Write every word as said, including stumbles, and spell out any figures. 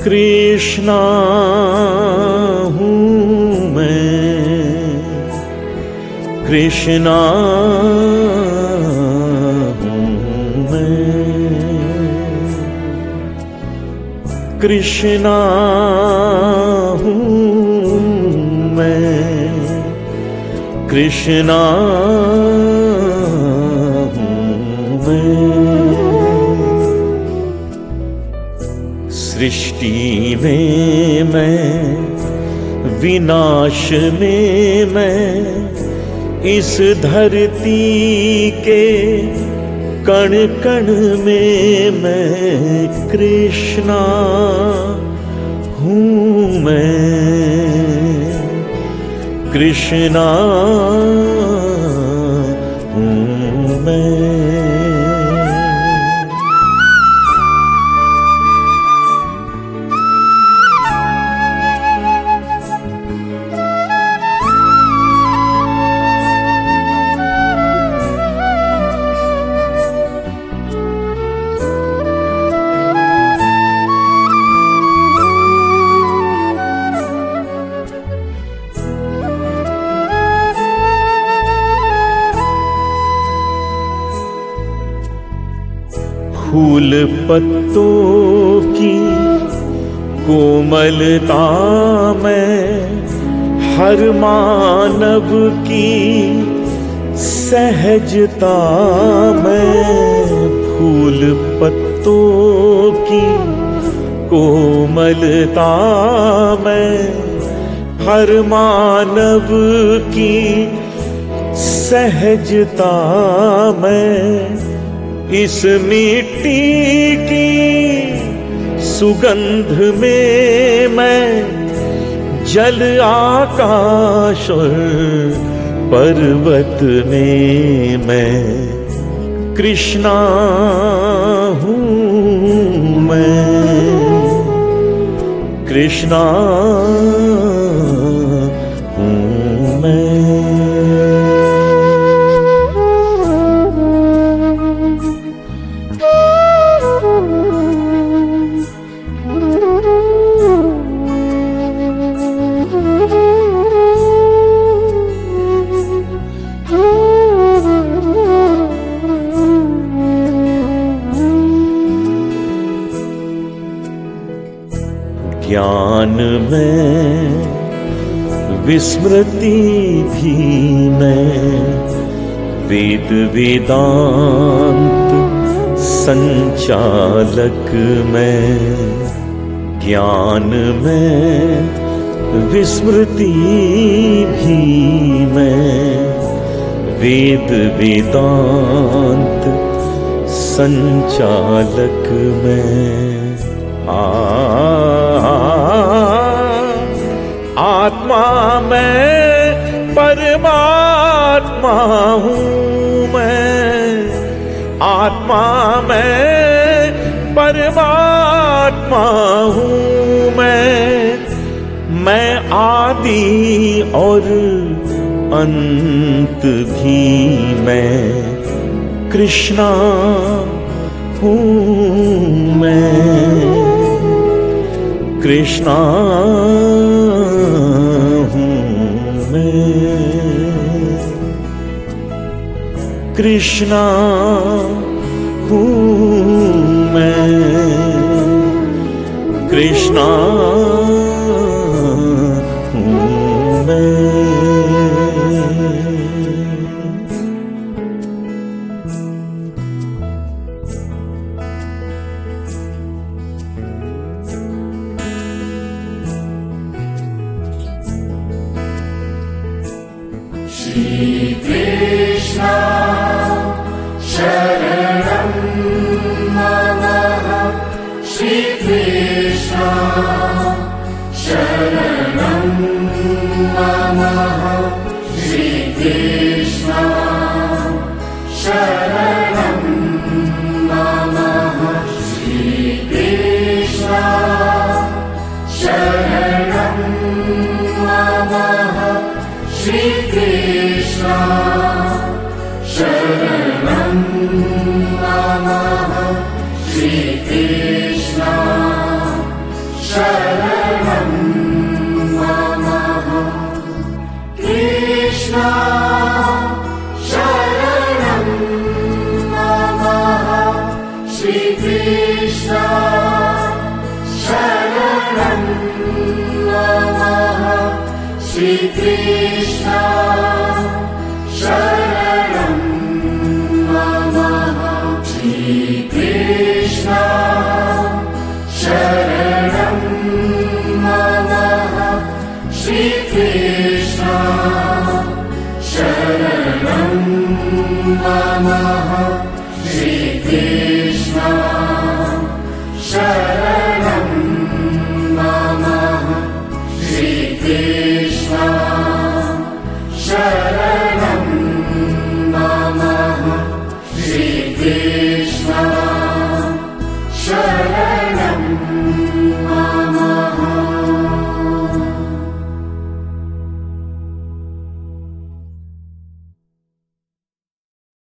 कृष्णा हूँ मैं, कृष्णा हूँ मैं, कृष्णा हूँ मैं, कृष्णा हूँ मैं। सृष्टि में मैं, विनाश में मैं, इस धरती के कण कण में मैं कृष्णा हूँ मैं, कृष्णा हूँ मैं। फूल पत्तों की कोमलता में, हर मानव की सहजता में। फूल पत्तों की कोमलता में, हर मानव की सहजता में। इस मिट्टी की सुगंध में मैं, जल आकाश और पर्वत में मैं कृष्णा हूँ मैं, कृष्णा हूँ मैं। ज्ञान में विस्मृति भी मैं, वेद वेदांत संचालक मैं। ज्ञान में विस्मृति भी मैं, वेद वेदांत संचालक मैं। आ आत्मा मैं परमात्मा हूँ मैं, आत्मा मैं परमात्मा हूँ मैं। मैं आदि और अंत भी मैं कृष्णा हूँ मैं, कृष्णा हूँ मैं, कृष्णा हूँ मैं, कृष्णा हूँ मैं। Shri Krishna Sharanam Mama, Shri Krishna Sharanam Mama, Shri Krishna Sharanam Mama, Shri Krishna Sharanam Mama, Shri Krishna Sharanam Mama, Shri Krishna Sharanam Shrikrishna शरणं मम श्रीकृष्ण शरणं मम श्रीकृष्ण शरणं मम